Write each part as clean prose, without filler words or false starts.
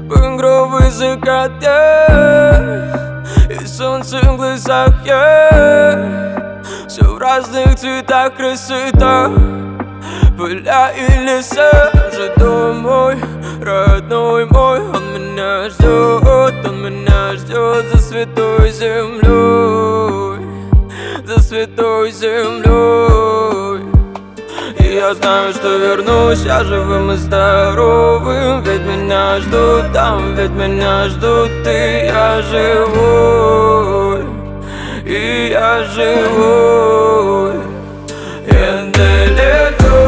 Багровый закат, и солнце в глазах, все в разных цветах, красота. Поля и леса, уже дом мой, родной мой. Он меня ждет за святой землей, за святой землей. И я знаю, что вернусь я живым и здоровым, ведь меня ждут там, ведь меня ждут, и я живой, и я живой. И далеко,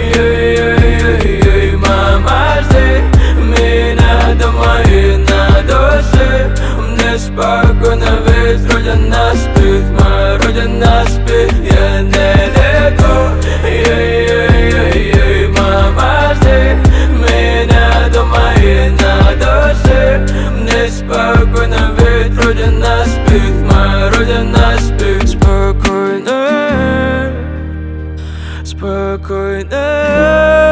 мама, жди меня дома и на душе. Мне спокойно, ведь родина спит, моя родина спит. Я далеко, мама, жди меня дома и на душе. Мне спокойно, ведь родина спит, моя родина спит. Спокойно, спокойно.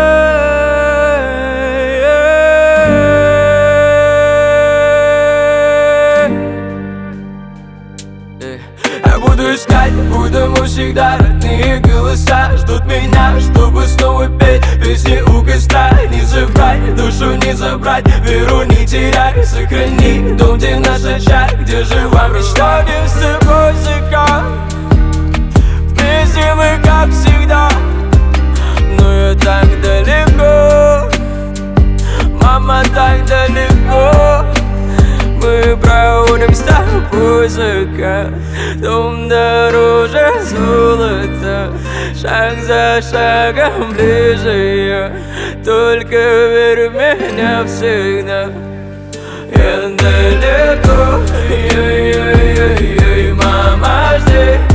Я буду искать, буду всегда родные голоса. Ждут меня, чтобы снова петь песни у костра. Не забрать, душу не забрать, веру не теряй. Сохрани дом, где наш очаг, где жива мечта. Где с тобой закат, вместе мы как всегда. Но я так далеко, мама, так далеко. Мы проводим с тобой закат, дом дороже золота. Шаг за шагом ближе я, только верь в меня всегда. Я далеко, мама, жди